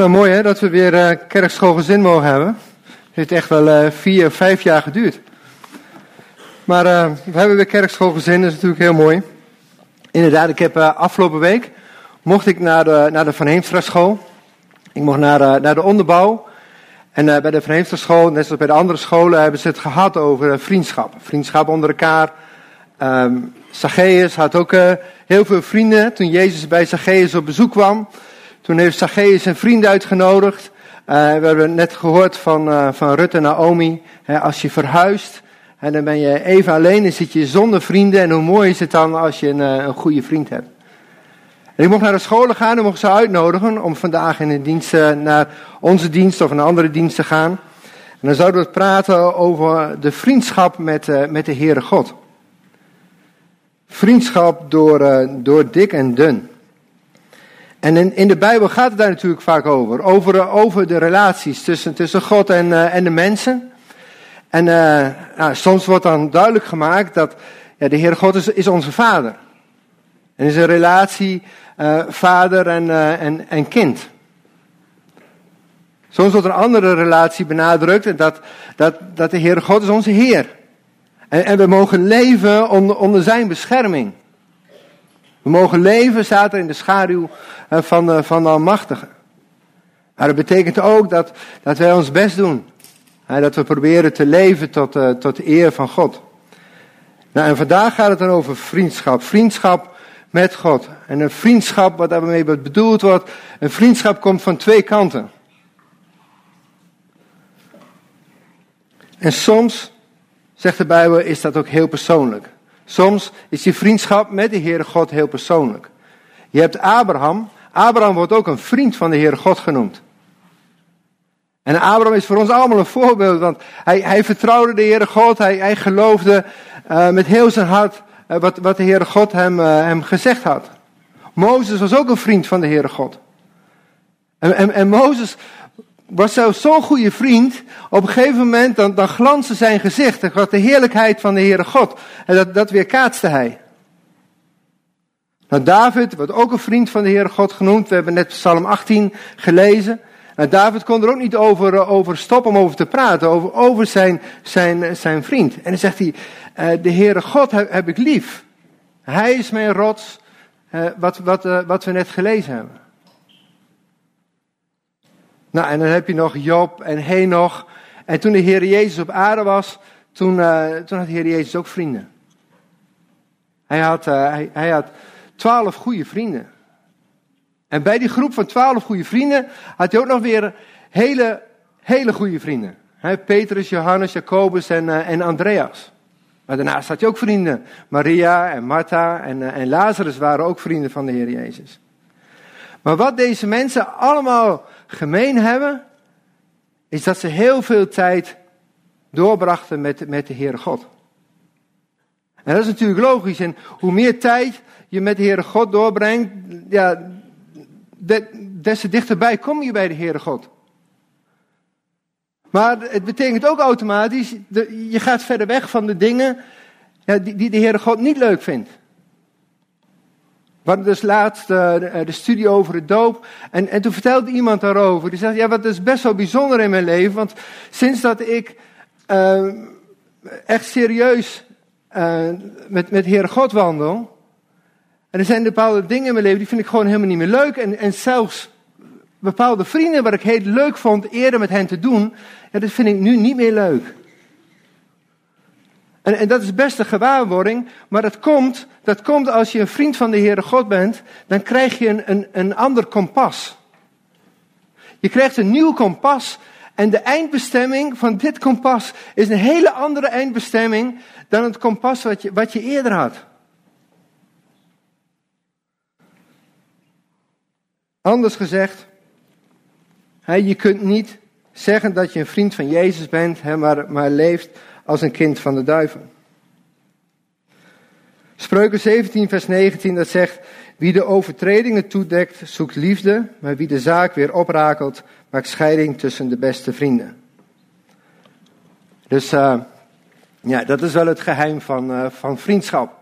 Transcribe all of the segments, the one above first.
Nou, mooi hè, dat we weer kerkschoolgezin mogen hebben. Het heeft echt wel 4 of 5 jaar geduurd. Maar we hebben weer kerkschoolgezin, dat is natuurlijk heel mooi. Inderdaad, ik heb afgelopen week mocht ik naar de Van Heemstra-school. Ik mocht naar de onderbouw. En bij de Van Heemstra-school, net zoals bij de andere scholen, hebben ze het gehad over vriendschap. Vriendschap onder elkaar. Zacchaeus had ook heel veel vrienden. Toen Jezus bij Zacchaeus op bezoek kwam, toen heeft Zacchaeus zijn vrienden uitgenodigd. We hebben net gehoord van Rut en Naomi. Als je verhuist, en dan ben je even alleen en zit je zonder vrienden. En hoe mooi is het dan als je een goede vriend hebt. En ik mocht naar de scholen gaan en mocht ze uitnodigen om vandaag in de dienst naar onze dienst of een andere dienst te gaan. En dan zouden we praten over de vriendschap met de Heere God. Vriendschap door dik en dun. En in de Bijbel gaat het daar natuurlijk vaak over. Over de relaties tussen God en de mensen. En soms wordt dan duidelijk gemaakt dat de Heere God is onze vader. En is een relatie vader en kind. Soms wordt een andere relatie benadrukt. Dat de Heere God is onze Heer. En we mogen leven onder zijn bescherming. We mogen leven, staat er in de schaduw van de Almachtige. Maar dat betekent ook dat wij ons best doen. Dat we proberen te leven tot de eer van God. Nou, en vandaag gaat het dan over vriendschap. Vriendschap met God. En een vriendschap, wat daarmee bedoeld wordt, een vriendschap komt van 2 kanten. En soms, zegt de Bijbel, is dat ook heel persoonlijk. Soms is die vriendschap met de Heere God heel persoonlijk. Je hebt Abraham. Abraham wordt ook een vriend van de Heere God genoemd. En Abraham is voor ons allemaal een voorbeeld, want hij vertrouwde de Heere God. Hij geloofde met heel zijn hart wat de Heere God hem gezegd had. Mozes was ook een vriend van de Heere God. En Mozes was zelfs zo'n goede vriend, op een gegeven moment dan glansde zijn gezicht. En had de heerlijkheid van de Heere God. En dat weerkaatste hij. Nou, David wordt ook een vriend van de Heere God genoemd. We hebben net Psalm 18 gelezen. En David kon er ook niet over stoppen om over te praten. Over zijn vriend. En dan zegt hij, de Heere God heb ik lief. Hij is mijn rots. Wat we net gelezen hebben. Nou, en dan heb je nog Job en Henoch. En toen de Heer Jezus op aarde was, toen had de Heer Jezus ook vrienden. Hij had 12 goede vrienden. En bij die groep van 12 goede vrienden had hij ook nog weer hele goede vrienden. Petrus, Johannes, Jacobus en Andreas. Maar daarnaast had hij ook vrienden. Maria en Martha en Lazarus waren ook vrienden van de Heer Jezus. Maar wat deze mensen allemaal gemeen hebben, is dat ze heel veel tijd doorbrachten met de Heere God. En dat is natuurlijk logisch. En hoe meer tijd je met de Heere God doorbrengt, ja, des te dichterbij kom je bij de Heere God. Maar het betekent ook automatisch, je gaat verder weg van de dingen die de Heere God niet leuk vindt. We hadden dus laatst de studie over de doop. En toen vertelde iemand daarover. Die zei, wat is best wel bijzonder in mijn leven. Want sinds dat ik echt serieus met Heere God wandel. En er zijn bepaalde dingen in mijn leven die vind ik gewoon helemaal niet meer leuk. En zelfs bepaalde vrienden wat ik heel leuk vond eerder met hen te doen. Ja, dat vind ik nu niet meer leuk. En dat is best een gewaarwording, maar dat komt als je een vriend van de Heere God bent, dan krijg je een ander kompas. Je krijgt een nieuw kompas en de eindbestemming van dit kompas is een hele andere eindbestemming dan het kompas wat je eerder had. Anders gezegd, je kunt niet zeggen dat je een vriend van Jezus bent, maar leeft als een kind van de duivel. Spreuken 17 vers 19 dat zegt, wie de overtredingen toedekt zoekt liefde, maar wie de zaak weer oprakelt maakt scheiding tussen de beste vrienden. Dus dat is wel het geheim van vriendschap.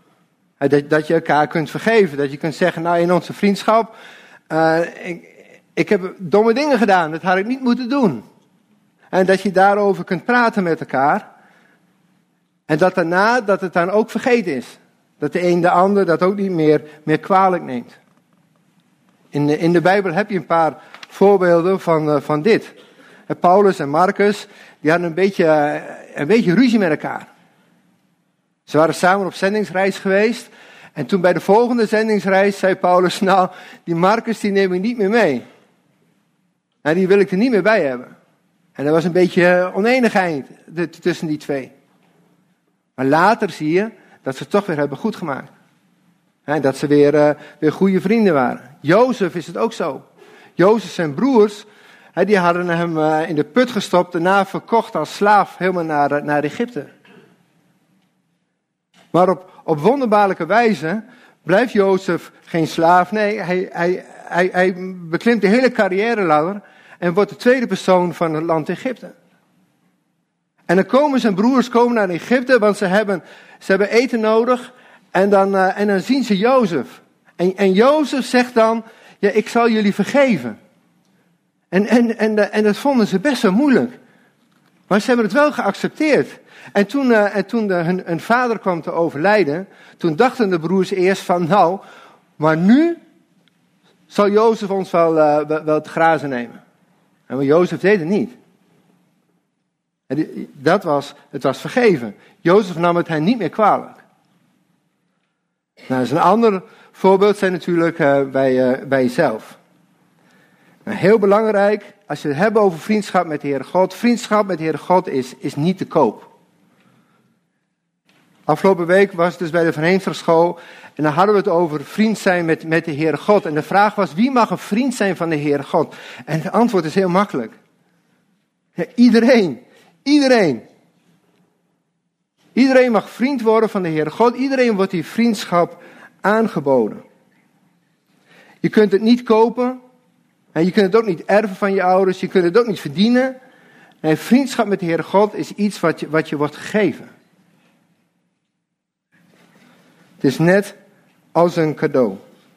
Dat je elkaar kunt vergeven, dat je kunt zeggen, nou in onze vriendschap, ik heb domme dingen gedaan, dat had ik niet moeten doen. En dat je daarover kunt praten met elkaar. En dat daarna, dat het dan ook vergeten is. Dat de een de ander dat ook niet meer kwalijk neemt. In de Bijbel heb je een paar voorbeelden van dit. En Paulus en Marcus, die hadden een beetje ruzie met elkaar. Ze waren samen op zendingsreis geweest. En toen bij de volgende zendingsreis zei Paulus, nou, die Marcus die neem ik niet meer mee. En die wil ik er niet meer bij hebben. En er was een beetje oneenigheid tussen die twee. Maar later zie je dat ze het toch weer hebben goedgemaakt. En dat ze weer goede vrienden waren. Jozef is het ook zo. Jozef zijn broers, die hadden hem in de put gestopt, daarna verkocht als slaaf helemaal naar Egypte. Maar op wonderbaarlijke wijze blijft Jozef geen slaaf. Nee, hij beklimt de hele carrière-ladder en wordt de tweede persoon van het land Egypte. En dan komen zijn broers naar Egypte, want ze hebben eten nodig. En dan zien ze Jozef. En Jozef zegt dan, ja, ik zal jullie vergeven. En dat vonden ze best wel moeilijk. Maar ze hebben het wel geaccepteerd. En toen hun vader kwam te overlijden, toen dachten de broers eerst van, nou, maar nu zal Jozef ons wel het grazen nemen. En maar Jozef deed het niet. Het was vergeven. Jozef nam het hen niet meer kwalijk. Nou, een ander voorbeeld zijn natuurlijk bij jezelf. Nou, heel belangrijk, als je het hebt over vriendschap met de Heere God. Vriendschap met de Heere God is niet te koop. Afgelopen week was het dus bij de Van Heemstra-school. En dan hadden we het over vriend zijn met de Heere God. En de vraag was, wie mag een vriend zijn van de Heere God? En het antwoord is heel makkelijk. Ja, iedereen. Iedereen mag vriend worden van de Heere God. Iedereen wordt die vriendschap aangeboden. Je kunt het niet kopen. En je kunt het ook niet erven van je ouders. Je kunt het ook niet verdienen. Nee, vriendschap met de Heere God is iets wat je wordt gegeven. Het is net als een cadeau.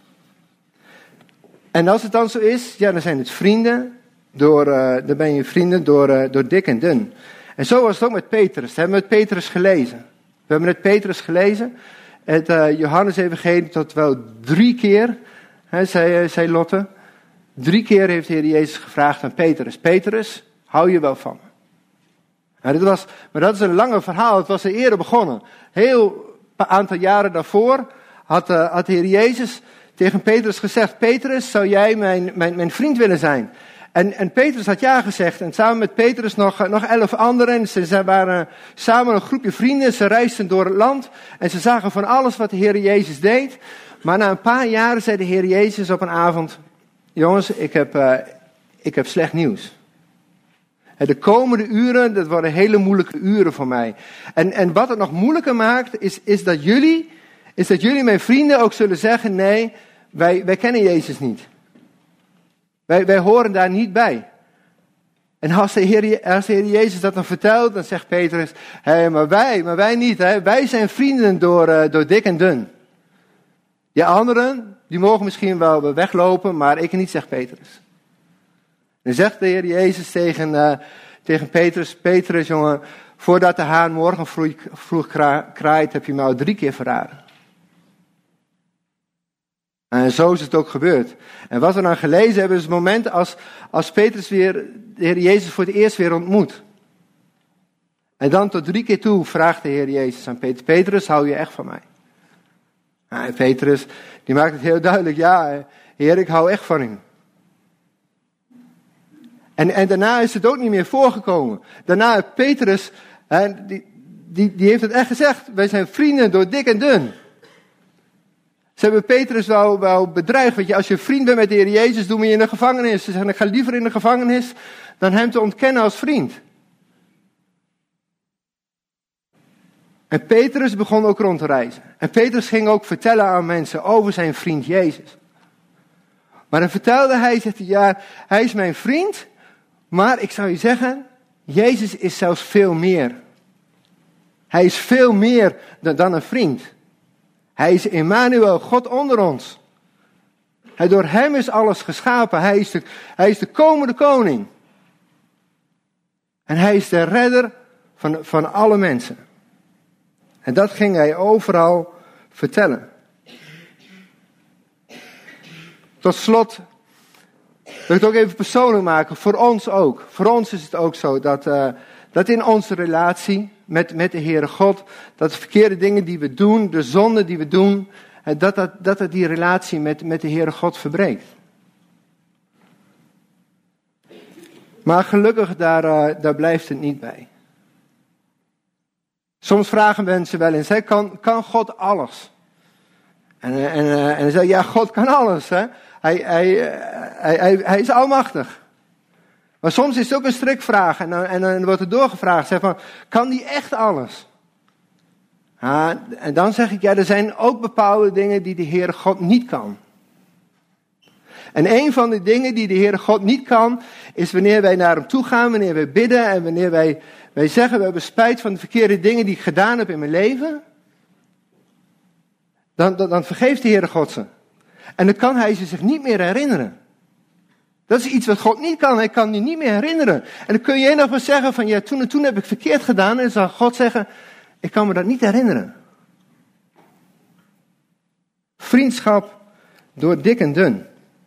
En als het dan zo is, ja, dan zijn het vrienden. Dan ben je vrienden door dik en dun. En zo was het ook met Petrus. We hebben het Petrus gelezen. Het Johannes-evangelie tot wel 3 keer, zei Lotte. 3 keer heeft de Heer Jezus gevraagd aan Petrus. Petrus, hou je wel van me? Nou, maar dat is een lange verhaal. Het was er eerder begonnen. Heel aantal jaren daarvoor had de Heer Jezus tegen Petrus gezegd, Petrus, zou jij mijn vriend willen zijn? En Petrus had ja gezegd. En samen met Petrus nog 11 anderen. Ze waren samen een groepje vrienden. Ze reisden door het land. En ze zagen van alles wat de Heer Jezus deed. Maar na een paar jaren zei de Heer Jezus op een avond, jongens, ik heb slecht nieuws. De komende uren, dat worden hele moeilijke uren voor mij. En wat het nog moeilijker maakt, is dat jullie mijn vrienden ook zullen zeggen, nee, wij kennen Jezus niet. Wij horen daar niet bij. En als de Heer Jezus dat dan vertelt, dan zegt Petrus, maar wij niet. Wij zijn vrienden door dik en dun. Die anderen, die mogen misschien wel weglopen, maar ik niet, zegt Petrus. Dan zegt de Heer Jezus tegen Petrus, Petrus, jongen, voordat de haan morgen vroeg kraait, heb je me al 3 keer verraden. En zo is het ook gebeurd. En wat we dan gelezen hebben, is het moment als Petrus weer de Heer Jezus voor het eerst weer ontmoet. En dan tot 3 keer toe vraagt de Heer Jezus aan Petrus, Petrus, hou je echt van mij? En Petrus, die maakt het heel duidelijk, ja, Heer, ik hou echt van u. En daarna is het ook niet meer voorgekomen. Daarna heeft Petrus, die heeft het echt gezegd, wij zijn vrienden door dik en dun. Ze hebben Petrus wel bedreigd, want als je vriend bent met de Heer Jezus, doe me in de gevangenis. Ze zeggen, ik ga liever in de gevangenis dan hem te ontkennen als vriend. En Petrus begon ook rond te reizen. En Petrus ging ook vertellen aan mensen over zijn vriend Jezus. Maar dan vertelde hij, zegt hij, ja, hij is mijn vriend, maar ik zou je zeggen, Jezus is zelfs veel meer. Hij is veel meer dan een vriend. Hij is Emmanuel, God onder ons. Door hem is alles geschapen. Hij is de komende koning. En hij is de redder van alle mensen. En dat ging hij overal vertellen. Tot slot, wil ik het ook even persoonlijk maken, voor ons ook. Voor ons is het ook zo dat in onze relatie met de Heere God, dat de verkeerde dingen die we doen, de zonden die we doen, dat die relatie met de Heere God verbreekt. Maar gelukkig, daar blijft het niet bij. Soms vragen mensen wel eens, kan God alles? En dan zeggen ja, God kan alles. Hè? Hij is almachtig. Maar soms is het ook een strikvraag en dan wordt er doorgevraagd, van, kan die echt alles? En dan zeg ik, ja, er zijn ook bepaalde dingen die de Heere God niet kan. En een van de dingen die de Heere God niet kan, is wanneer wij naar hem toe gaan, wanneer wij bidden en wanneer wij zeggen, we hebben spijt van de verkeerde dingen die ik gedaan heb in mijn leven. Dan vergeeft de Heere God ze. En dan kan hij ze zich niet meer herinneren. Dat is iets wat God niet kan. Hij kan die niet meer herinneren. En dan kun je nog maar zeggen van, ja, toen en toen heb ik verkeerd gedaan. En dan zal God zeggen, ik kan me dat niet herinneren. Vriendschap door dik en dun.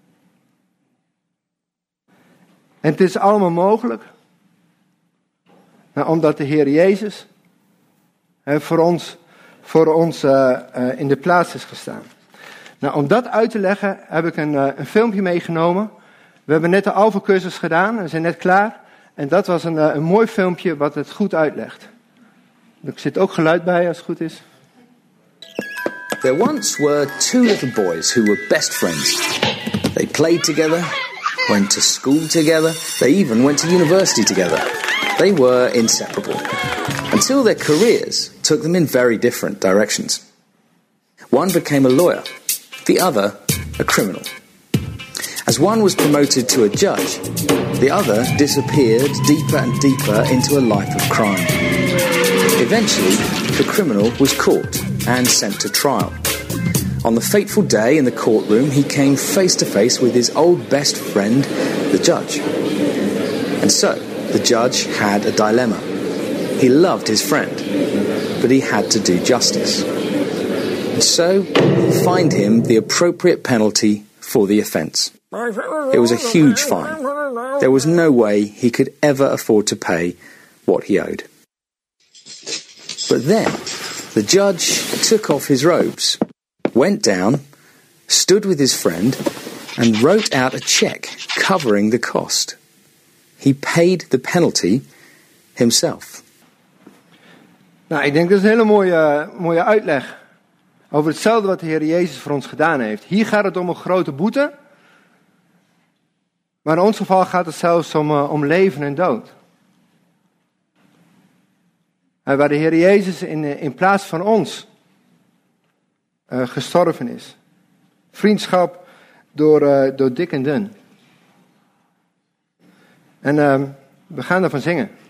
En het is allemaal mogelijk. Omdat de Heer Jezus voor ons in de plaats is gestaan. Nou, om dat uit te leggen heb ik een filmpje meegenomen. We hebben net de Alpha-cursus gedaan, we zijn net klaar. En dat was een mooi filmpje wat het goed uitlegt. Er zit ook geluid bij als het goed is. There once were two little boys who were best friends. They played together, went to school together, they even went to university together. They were inseparable, until their careers took them in very different directions. One became a lawyer, the other a criminal. As one was promoted to a judge, the other disappeared deeper and deeper into a life of crime. Eventually, the criminal was caught and sent to trial. On the fateful day in the courtroom, he came face to face with his old best friend, the judge. And so, the judge had a dilemma. He loved his friend, but he had to do justice. And so, he fined him the appropriate penalty for the offence. It was a huge fine. There was no way he could ever afford to pay what he owed. But then, the judge took off his robes, went down, stood with his friend, and wrote out a cheque covering the cost. He paid the penalty himself. Nou, ik denk dat is een hele mooie uitleg over hetzelfde wat de Heer Jezus voor ons gedaan heeft. Hier gaat het om een grote boete, maar in ons geval gaat het zelfs om leven en dood. En waar de Heer Jezus in plaats van ons gestorven is. Vriendschap door dik en dun. En we gaan daarvan zingen.